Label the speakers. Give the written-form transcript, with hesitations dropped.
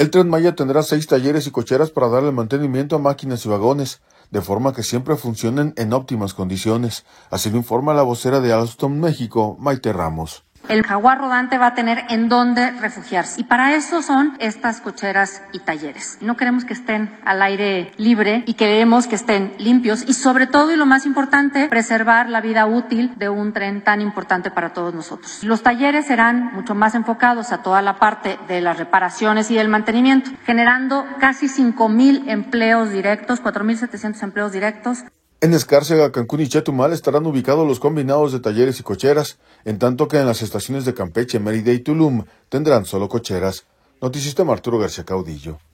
Speaker 1: El Tren Maya tendrá 6 talleres y cocheras para darle mantenimiento a máquinas y vagones, de forma que siempre funcionen en óptimas condiciones. Así lo informa la vocera de Alstom México, Maite Ramos.
Speaker 2: El jaguar rodante va a tener en dónde refugiarse y para eso son estas cocheras y talleres. No queremos que estén al aire libre y queremos que estén limpios y sobre todo y lo más importante, preservar la vida útil de un tren tan importante para todos nosotros. Los talleres serán mucho más enfocados a toda la parte de las reparaciones y del mantenimiento, generando casi 5,000 empleos directos, 4,700 empleos directos.
Speaker 1: En Escárcega, Cancún y Chetumal estarán ubicados los combinados de talleres y cocheras, en tanto que en las estaciones de Campeche, Mérida y Tulum tendrán solo cocheras. Noticista Arturo García Caudillo.